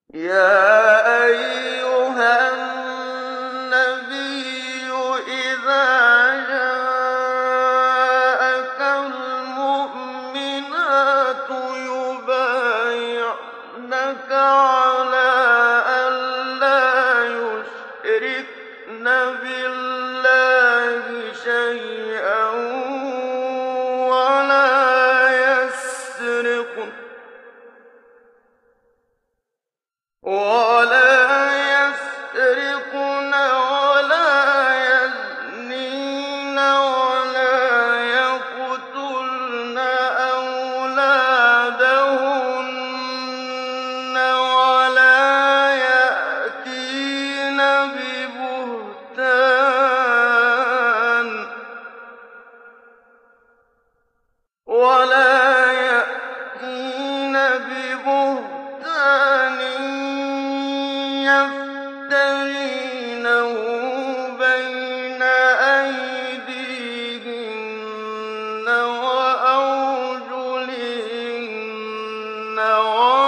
يَا أَيُّهَا النَّبِيُّ إِذَا جَاءَكَ الْمُؤْمِنَاتُ يُبَايِعْنَكَ عَلَىٰ أَن لَّا يُشْرِكْنَ بِاللَّهِ شَيْئًا وَلَا يَسْرِقْنَ وَلَا يَزْنِينَ وَلَا يَقْتُلْنَ أَوْلَادَهُنَّ وَلَا يَأْتِينَ بِبُهْتَانٍ يَفْتَرِينَهُ بَيْنَ أَيْدِيهِنَّ وَأَرْجُلِهِنَّ